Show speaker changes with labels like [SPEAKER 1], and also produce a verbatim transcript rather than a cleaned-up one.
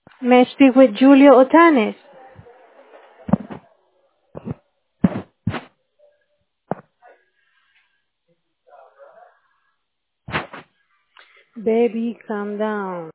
[SPEAKER 1] May I speak with Julia Otanes? Baby, calm down.